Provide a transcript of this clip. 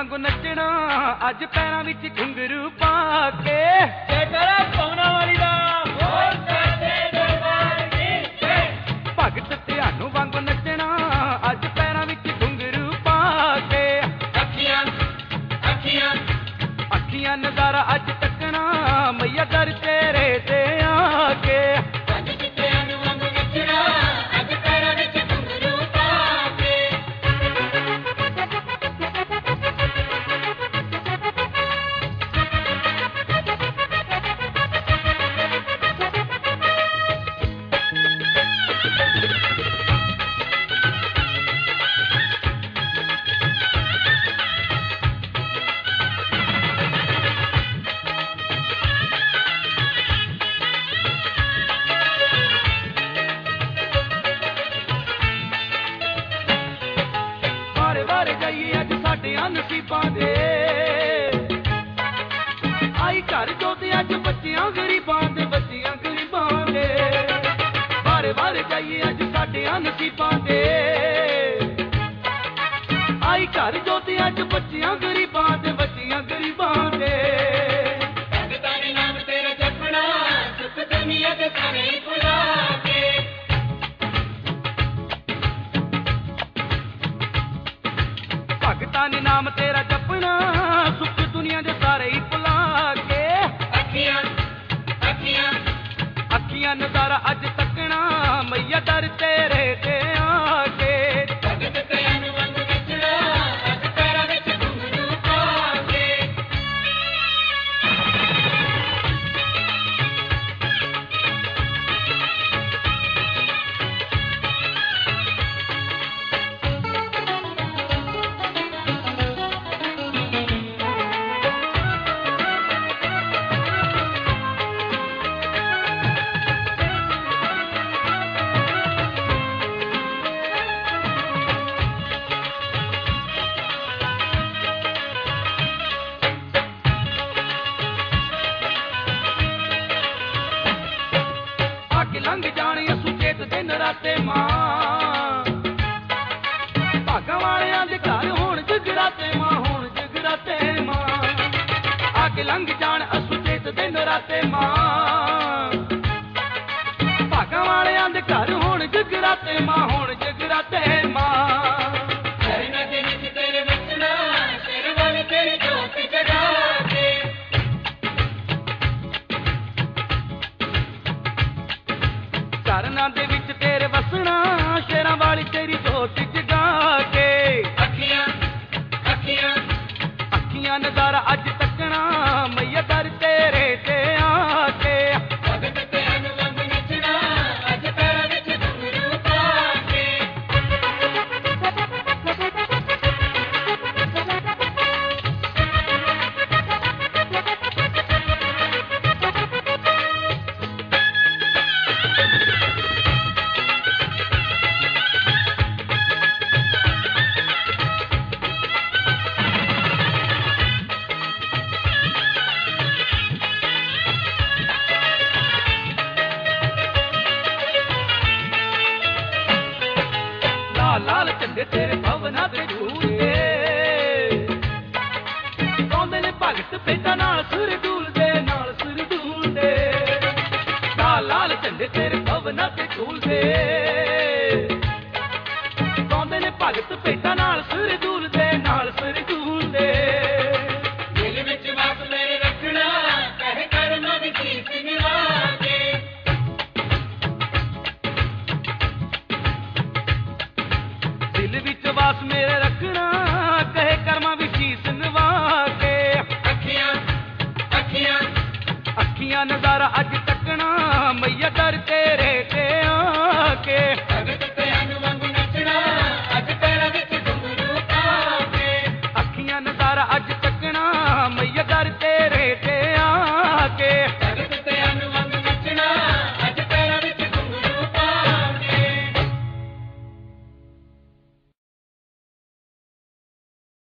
वांगू नचना अज पैरां विच घुंघरू पा के पौना वाली दा भगत ध्यानू वांगू नचना अज पैरां विच घुंघरू पा के अखियां नज़ारा अज तकना मैया दर तेरे ते आके नसीबां दे आई घर जोते अज बच्चियां गरीबां दे बारे बारे जाइए अज साडियां नसीबां दे आई घर जोते अज बच्चियां गरीबां दे भगतां दे नाम तेरा जपना सुख दुनिया दे सारे भुला के भगतां ने नाम तेरा जपना सुख दुनिया दे सारे ही भुला के अखियां नज़ारा अज तकना मैया दर तेरे ते आके भगत तैयान वांगू नचना अज पैरां विच घुंघरू पा के लंघ जाने सुचेत दिन राते मां भागा वालियां दे घर होण जगराते मां आके लंघ जान असुचेत दिन राते मां भागा वालियां दे घर होण जगराते मां तेरे वचना सिर वाले तेरी जोत जगा के करना दे विच तेरे वसना शेरां वाली तेरी जोत जगा के अखियां नज़ारा अज तकना मैया दर तेरे ते आके भगत ध्यान वांगू नचना अज पैरां विच घुंघरू पा के लाल झंडे तेरे भवना दे झूलदे गाउंदे ने भगत बेटा नाल सुर डूलदे लाल झंडे तेरे भवना दे झूलदे गाउंदे ने भगत बेटा नाल सुर डूलदे दिल विच वास मेरे रखना कहे करना भी शीश निवा के दिल विच वास मेरे रखना कहे कर्मा भी शीश नवा के अखियां नज़ारा अज तकना मैया दर तेरे ते आके भगत ध्यान वांगू नचना अज पैरां विच घुंघरू पा के अखियां नज़ारा अज